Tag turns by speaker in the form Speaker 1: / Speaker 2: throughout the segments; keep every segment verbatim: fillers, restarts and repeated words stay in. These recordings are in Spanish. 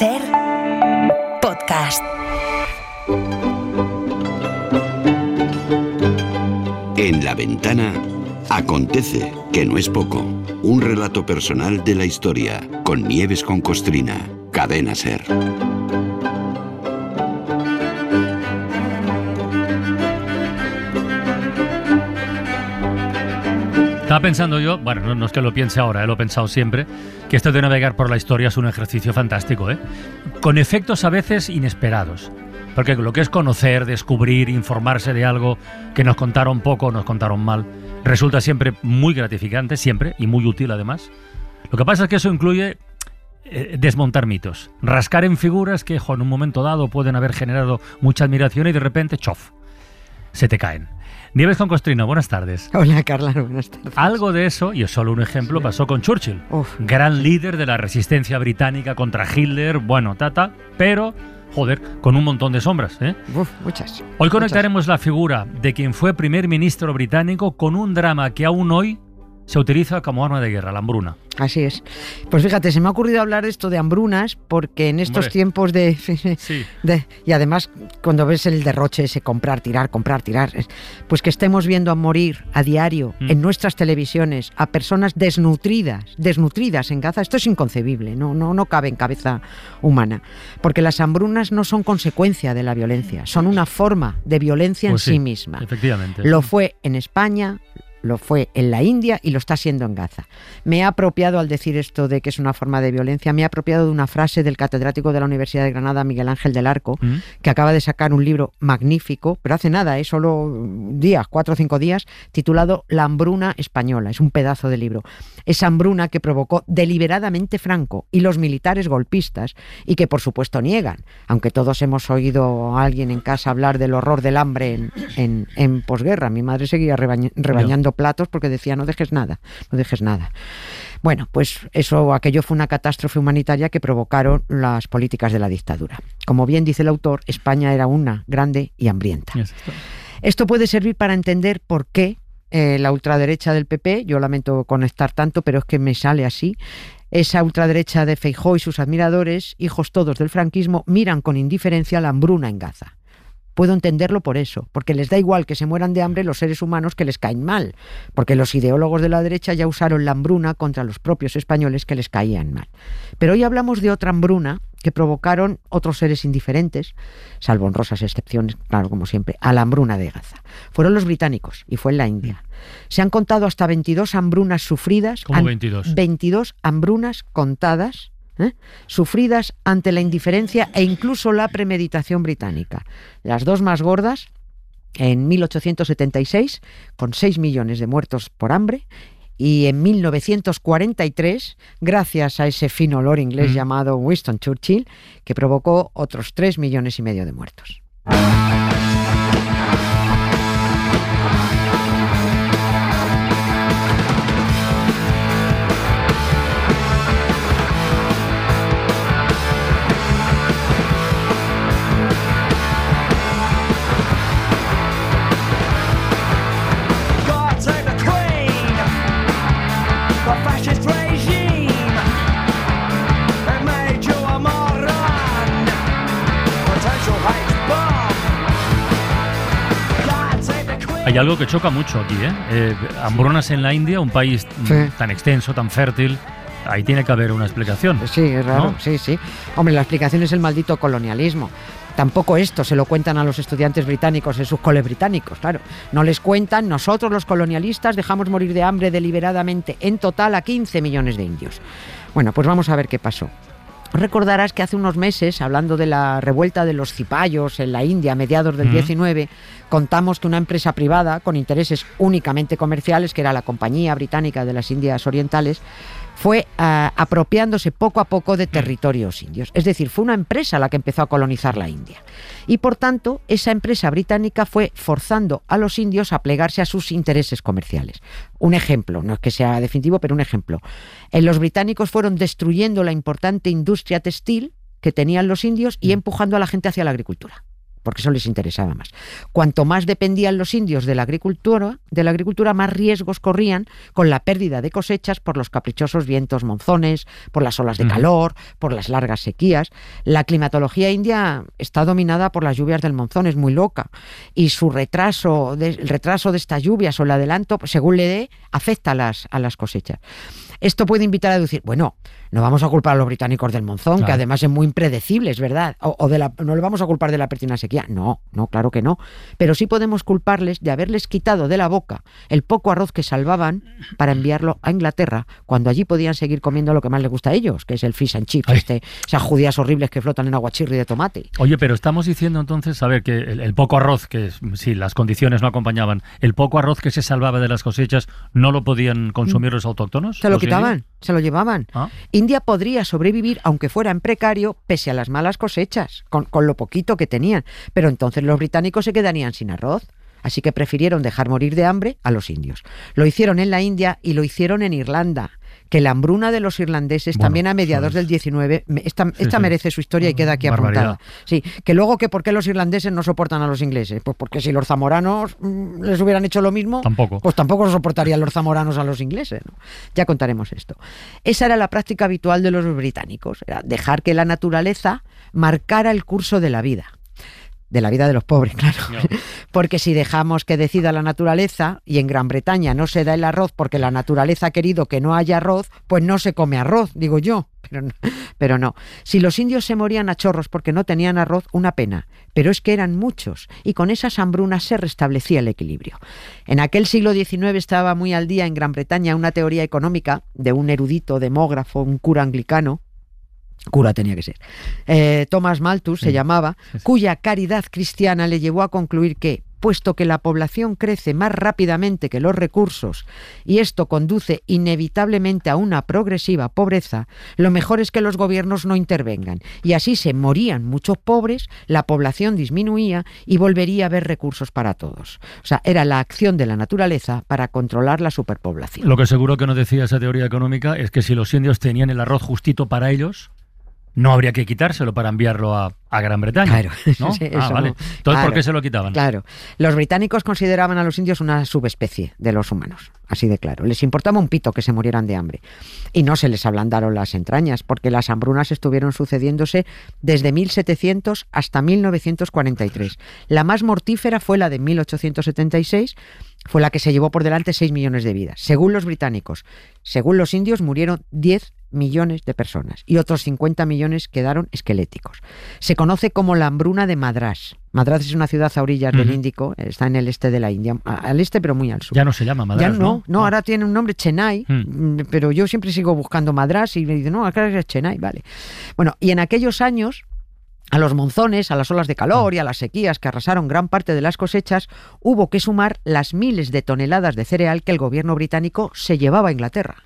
Speaker 1: Ser podcast.
Speaker 2: En La Ventana acontece, que no es poco, un relato personal de la historia con Nieves con Costrina, Cadena Ser.
Speaker 3: Estaba pensando yo, bueno, no, no es que lo piense ahora, eh, lo he pensado siempre, que esto de navegar por la historia es un ejercicio fantástico, ¿eh? Con efectos a veces inesperados. Porque lo que es conocer, descubrir, informarse de algo que nos contaron poco o nos contaron mal, resulta siempre muy gratificante, siempre, y muy útil además. Lo que pasa es que eso incluye eh, desmontar mitos, rascar en figuras que, jo, en un momento dado pueden haber generado mucha admiración y de repente, chof, se te caen. Nieves con Costrina, buenas tardes.
Speaker 4: Hola, Carla, buenas tardes.
Speaker 3: Algo de eso, y es solo un ejemplo, pasó con Churchill,
Speaker 4: Uf.
Speaker 3: gran líder de la resistencia británica contra Hitler, bueno, tata, pero, joder, con un montón de sombras, ¿eh?
Speaker 4: Uf, muchas.
Speaker 3: Hoy conectaremos muchas. La figura de quien fue primer ministro británico con un drama que aún hoy se utiliza como arma de guerra, la hambruna.
Speaker 4: Así es. Pues fíjate, se me ha ocurrido hablar de esto de hambrunas porque en estos
Speaker 3: Hombre.
Speaker 4: tiempos de,
Speaker 3: Sí.
Speaker 4: de... Y además, cuando ves el derroche ese comprar, tirar, comprar, tirar, pues que estemos viendo a morir a diario mm. en nuestras televisiones a personas desnutridas, desnutridas en Gaza, esto es inconcebible, no, no, no cabe en cabeza humana. Porque las hambrunas no son consecuencia de la violencia, son una forma de violencia
Speaker 3: pues
Speaker 4: en sí,
Speaker 3: sí
Speaker 4: misma.
Speaker 3: Efectivamente.
Speaker 4: Lo fue en España, lo fue en la India y lo está siendo en Gaza. Me he apropiado, al decir esto de que es una forma de violencia, me he apropiado de una frase del catedrático de la Universidad de Granada, Miguel Ángel del Arco, ¿Mm? que acaba de sacar un libro magnífico, pero hace nada, ¿eh? solo días, cuatro o cinco días, titulado La hambruna española. Es un pedazo de libro. Esa hambruna que provocó deliberadamente Franco y los militares golpistas y que por supuesto niegan, aunque todos hemos oído a alguien en casa hablar del horror del hambre en, en, en posguerra. Mi madre seguía rebaña, rebañando platos porque decía no dejes nada, no dejes nada. Bueno, pues eso, aquello fue una catástrofe humanitaria que provocaron las políticas de la dictadura. Como bien dice el autor, España era una grande y hambrienta. Esto puede servir para entender por qué eh, la ultraderecha del P P, yo lamento conectar tanto, pero es que me sale así, esa ultraderecha de Feijóo y sus admiradores, hijos todos del franquismo, miran con indiferencia la hambruna en Gaza. Puedo entenderlo por eso, porque les da igual que se mueran de hambre los seres humanos que les caen mal, porque los ideólogos de la derecha ya usaron la hambruna contra los propios españoles que les caían mal. Pero hoy hablamos de otra hambruna que provocaron otros seres indiferentes, salvo honrosas excepciones, claro, como siempre, a la hambruna de Gaza. Fueron los británicos y fue en la India. Se han contado hasta veintidós hambrunas sufridas.
Speaker 3: ¿Cómo veintidós?
Speaker 4: veintidós hambrunas contadas, ¿Eh? sufridas ante la indiferencia e incluso la premeditación británica. Las dos más gordas en mil ochocientos setenta y seis, con seis millones de muertos por hambre, y en mil novecientos cuarenta y tres, gracias a ese fino olor inglés mm. llamado Winston Churchill, que provocó otros tres millones y medio de muertos.
Speaker 3: Hay algo que choca mucho aquí, ¿eh? eh hambrunas en la India, un país sí. tan extenso, tan fértil. Ahí tiene que haber una explicación.
Speaker 4: Sí, es raro,
Speaker 3: ¿no?
Speaker 4: sí, sí. Hombre, la explicación es el maldito colonialismo. Tampoco esto se lo cuentan a los estudiantes británicos en sus coles británicos, claro. No les cuentan, nosotros los colonialistas dejamos morir de hambre deliberadamente en total a quince millones de indios. Bueno, pues vamos a ver qué pasó. Recordarás que hace unos meses, hablando de la revuelta de los cipayos en la India a mediados del mm. diecinueve, contamos que una empresa privada con intereses únicamente comerciales, que era la Compañía Británica de las Indias Orientales, fue uh, apropiándose poco a poco de territorios indios. Es decir, fue una empresa la que empezó a colonizar la India. Y por tanto, esa empresa británica fue forzando a los indios a plegarse a sus intereses comerciales. Un ejemplo, no es que sea definitivo, pero un ejemplo. Eh, los británicos fueron destruyendo la importante industria textil que tenían los indios y empujando a la gente hacia la agricultura. porque eso les interesaba más. Cuanto más dependían los indios de la agricultura, de la agricultura, más riesgos corrían con la pérdida de cosechas por los caprichosos vientos monzones, por las olas de calor, por las largas sequías. La climatología india está dominada por las lluvias del monzón, es muy loca, y su retraso, de, el retraso de estas lluvias o el adelanto, según le dé, afecta a las, a las cosechas. Esto puede invitar a decir, bueno, no vamos a culpar a los británicos del monzón, claro, que además es muy impredecible, es verdad, o, o de la, no le vamos a culpar de la pertinaz sequía. No, no, claro que no. Pero sí podemos culparles de haberles quitado de la boca el poco arroz que salvaban para enviarlo a Inglaterra, cuando allí podían seguir comiendo lo que más les gusta a ellos, que es el fish and chips, este, esas judías horribles que flotan en aguachirri de tomate.
Speaker 3: Oye, pero estamos diciendo entonces, a ver, que el, el poco arroz, que si las condiciones no acompañaban, el poco arroz que se salvaba de las cosechas, ¿no lo podían consumir los autóctonos?
Speaker 4: Se lo quitaban, se lo llevaban. ¿Ah? India podría sobrevivir, aunque fuera en precario, pese a las malas cosechas, con, con lo poquito que tenían. Pero entonces los británicos se quedarían sin arroz. Así que prefirieron dejar morir de hambre a los indios. Lo hicieron en la India y lo hicieron en Irlanda, que la hambruna de los irlandeses bueno, también a mediados del diecinueve, esta, esta sí, sí. merece su historia y queda aquí Barbaridad. apuntada. Sí, que luego que por qué los irlandeses no soportan a los ingleses, pues porque si los zamoranos mmm, les hubieran hecho lo mismo,
Speaker 3: tampoco.
Speaker 4: pues tampoco soportarían los zamoranos a los ingleses, ¿no? Ya contaremos esto. Esa era la práctica habitual de los británicos, era dejar que la naturaleza marcara el curso de la vida. De la vida de los pobres, claro. No. Porque si dejamos que decida la naturaleza, y en Gran Bretaña no se da el arroz porque la naturaleza ha querido que no haya arroz, pues no se come arroz, digo yo. Pero no, pero no. Si los indios se morían a chorros porque no tenían arroz, una pena. Pero es que eran muchos, y con esas hambrunas se restablecía el equilibrio. En aquel siglo diecinueve estaba muy al día en Gran Bretaña una teoría económica de un erudito demógrafo, un cura anglicano, cura tenía que ser, eh, Thomas Malthus sí. se llamaba, sí, sí. cuya caridad cristiana le llevó a concluir que, puesto que la población crece más rápidamente que los recursos y esto conduce inevitablemente a una progresiva pobreza, lo mejor es que los gobiernos no intervengan, y así se morían muchos pobres, la población disminuía y volvería a haber recursos para todos. O sea, era la acción de la naturaleza para controlar la superpoblación.
Speaker 3: Lo que seguro que no decía esa teoría económica es que si los indios tenían el arroz justito para ellos, no habría que quitárselo para enviarlo a, a Gran Bretaña.
Speaker 4: Claro.
Speaker 3: ¿No?
Speaker 4: Sí,
Speaker 3: ah,
Speaker 4: eso,
Speaker 3: vale. Entonces,
Speaker 4: claro,
Speaker 3: ¿por qué se lo quitaban?
Speaker 4: Claro. Los británicos consideraban a los indios una subespecie de los humanos. Así de claro. Les importaba un pito que se murieran de hambre. Y no se les ablandaron las entrañas, porque las hambrunas estuvieron sucediéndose desde mil setecientos hasta mil novecientos cuarenta y tres. La más mortífera fue la de mil ochocientos setenta y seis, fue la que se llevó por delante seis millones de vidas. Según los británicos, según los indios, murieron diez millones de personas y otros cincuenta millones quedaron esqueléticos. Se conoce como la hambruna de Madrás. Madrás es una ciudad a orillas uh-huh. del Índico, está en el este de la India, al este pero muy al sur.
Speaker 3: Ya no se llama Madrás,
Speaker 4: ya no, no, no, ahora tiene un nombre Chennai, uh-huh. pero yo siempre sigo buscando Madrás y me dicen, no, acá es Chennai, vale. Bueno, y en aquellos años, a los monzones, a las olas de calor y a las sequías que arrasaron gran parte de las cosechas, hubo que sumar las miles de toneladas de cereal que el gobierno británico se llevaba a Inglaterra.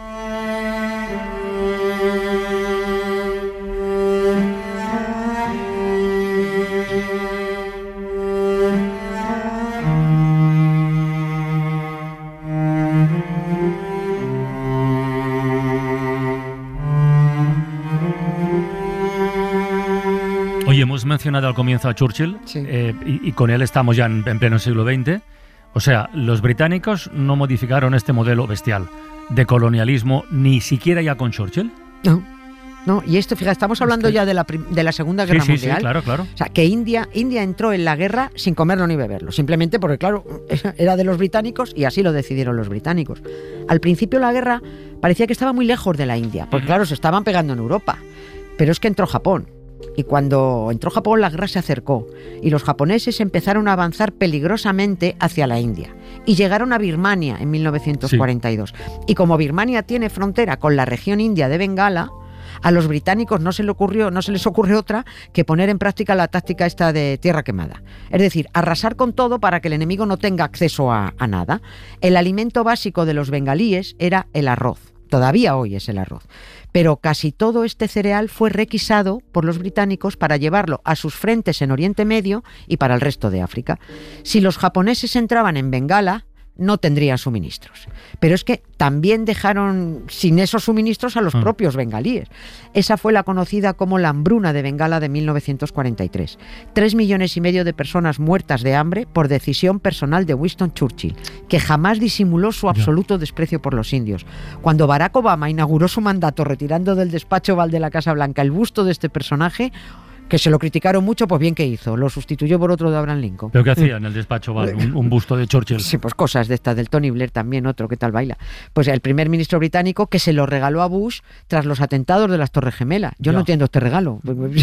Speaker 3: Oye, hemos mencionado al comienzo a Churchill, sí. eh, y, y con él estamos ya en, en pleno siglo veinte. O sea, los británicos no modificaron este modelo bestial de colonialismo ni siquiera ya con Churchill.
Speaker 4: No, no. Y esto, fíjate, estamos hablando es que... ya de la, de la Segunda Guerra
Speaker 3: sí,
Speaker 4: Mundial.
Speaker 3: Sí, sí, claro, claro.
Speaker 4: O sea, que India, India entró en la guerra sin comerlo ni beberlo, simplemente porque, claro, era de los británicos y así lo decidieron los británicos. Al principio la guerra parecía que estaba muy lejos de la India, porque, claro, se estaban pegando en Europa. Pero es que entró Japón. Y cuando entró Japón, la guerra se acercó y los japoneses empezaron a avanzar peligrosamente hacia la India y llegaron a Birmania en mil novecientos cuarenta y dos. Sí. Y como Birmania tiene frontera con la región india de Bengala, a los británicos no se le ocurrió, no se les ocurre otra que poner en práctica la táctica esta de tierra quemada. Es decir, arrasar con todo para que el enemigo no tenga acceso a, a nada. El alimento básico de los bengalíes era el arroz. Todavía hoy es el arroz. Pero casi todo este cereal fue requisado por los británicos para llevarlo a sus frentes en Oriente Medio y para el resto de África. Si los japoneses entraban en Bengala, no tendrían suministros. Pero es que también dejaron sin esos suministros a los mm. propios bengalíes. Esa fue la conocida como la hambruna de Bengala de mil novecientos cuarenta y tres. Tres millones y medio de personas muertas de hambre por decisión personal de Winston Churchill, que jamás disimuló su absoluto yeah. desprecio por los indios. Cuando Barack Obama inauguró su mandato retirando del despacho Oval de la Casa Blanca el busto de este personaje, que se lo criticaron mucho, pues bien que hizo, lo sustituyó por otro de Abraham Lincoln.
Speaker 3: ¿Pero qué hacía en el despacho Oval? ¿Un, un busto de Churchill?
Speaker 4: Sí, pues cosas de estas, del Tony Blair también, otro, ¿qué tal baila? Pues el primer ministro británico que se lo regaló a Bush tras los atentados de las Torres Gemelas. Yo ya. no entiendo este regalo.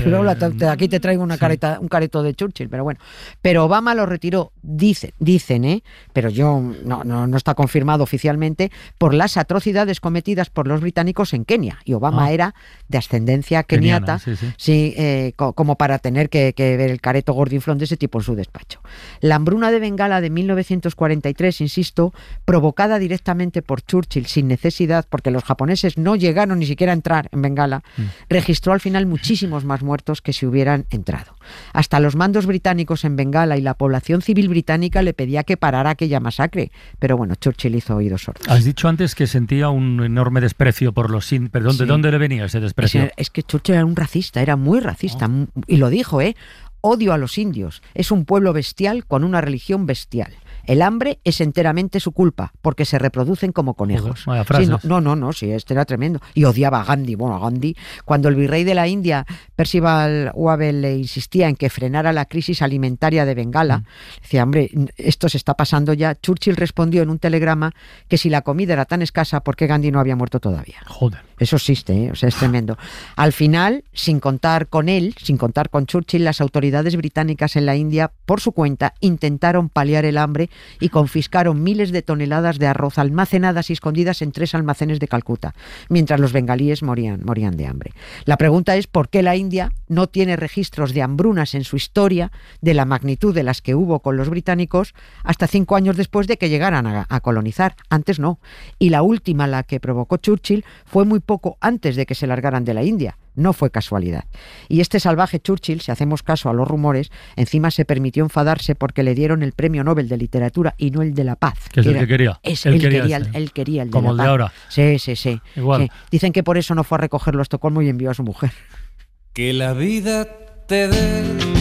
Speaker 4: Eh, Aquí te traigo una careta, un careto de Churchill, pero bueno. Pero Obama lo retiró, dicen, dicen, ¿eh? Pero yo no, no, no está confirmado oficialmente, por las atrocidades cometidas por los británicos en Kenia. Y Obama ah. era de ascendencia keniata, Keniana, sí, sí. sí eh, como para tener que, que ver el careto gordinflón de ese tipo en su despacho. La hambruna de Bengala de mil novecientos cuarenta y tres, insisto, provocada directamente por Churchill sin necesidad, porque los japoneses no llegaron ni siquiera a entrar en Bengala, mm. registró al final muchísimos más muertos que si hubieran entrado. Hasta los mandos británicos en Bengala y la población civil británica le pedía que parara aquella masacre, pero bueno, Churchill hizo oídos sordos.
Speaker 3: Has dicho antes que sentía un enorme desprecio por los indios. ¿Pero dónde, sí. dónde le venía ese desprecio?
Speaker 4: Es, es que Churchill era un racista, era muy racista, oh. y lo dijo, ¿eh? Odio a los indios. Es un pueblo bestial con una religión bestial. El hambre es enteramente su culpa, porque se reproducen como conejos.
Speaker 3: Vaya frases.
Speaker 4: Sí, no, no, no, no, sí, este era tremendo. Y odiaba a Gandhi. Bueno, a Gandhi, cuando el virrey de la India, Percival Wavell, le insistía en que frenara la crisis alimentaria de Bengala, mm. decía, hombre, esto se está pasando ya. Churchill respondió en un telegrama que si la comida era tan escasa, ¿por qué Gandhi no había muerto todavía?
Speaker 3: Joder.
Speaker 4: Eso existe, ¿eh? O sea, es tremendo. Al final, sin contar con él, sin contar con Churchill, las autoridades británicas en la India, por su cuenta, intentaron paliar el hambre y confiscaron miles de toneladas de arroz almacenadas y escondidas en tres almacenes de Calcuta, mientras los bengalíes morían, morían de hambre. La pregunta es por qué la India no tiene registros de hambrunas en su historia de la magnitud de las que hubo con los británicos hasta cinco años después de que llegaran a, a colonizar. Antes no. Y la última, la que provocó Churchill, fue muy poco antes de que se largaran de la India. No fue casualidad. Y este salvaje Churchill, si hacemos caso a los rumores, encima se permitió enfadarse porque le dieron el premio Nobel de Literatura y no el de la paz.
Speaker 3: Que es el que quería.
Speaker 4: Es, él, él, quería quería, él quería el de
Speaker 3: Como
Speaker 4: la
Speaker 3: el
Speaker 4: paz.
Speaker 3: de ahora.
Speaker 4: Sí, sí, sí.
Speaker 3: Igual.
Speaker 4: Sí. Dicen que por eso no fue a recogerlo a Estocolmo y envió a su mujer.
Speaker 5: Que la vida te dé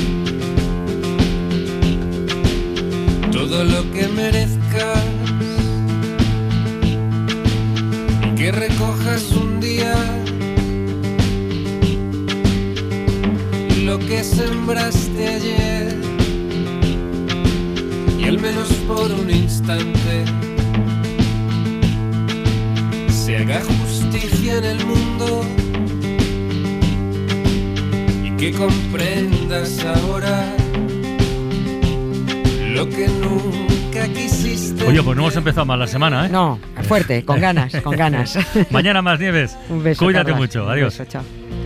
Speaker 5: todo lo que merezcas, que recojas un día lo que sembraste ayer y al menos por un instante se haga justicia en el mundo y que comprendas ahora lo que nunca quisiste.
Speaker 3: Oye, pues no hemos empezado mal la semana, ¿eh?
Speaker 4: No, fuerte, con ganas, con ganas.
Speaker 3: Mañana más, Nieves.
Speaker 4: Un beso.
Speaker 3: Cuídate
Speaker 4: Carla.
Speaker 3: mucho. Adiós.
Speaker 4: Un beso, chao.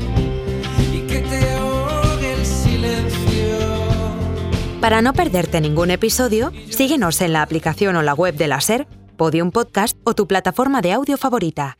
Speaker 1: Para no perderte ningún episodio, síguenos en la aplicación o la web de la SER, Podium Podcast o tu plataforma de audio favorita.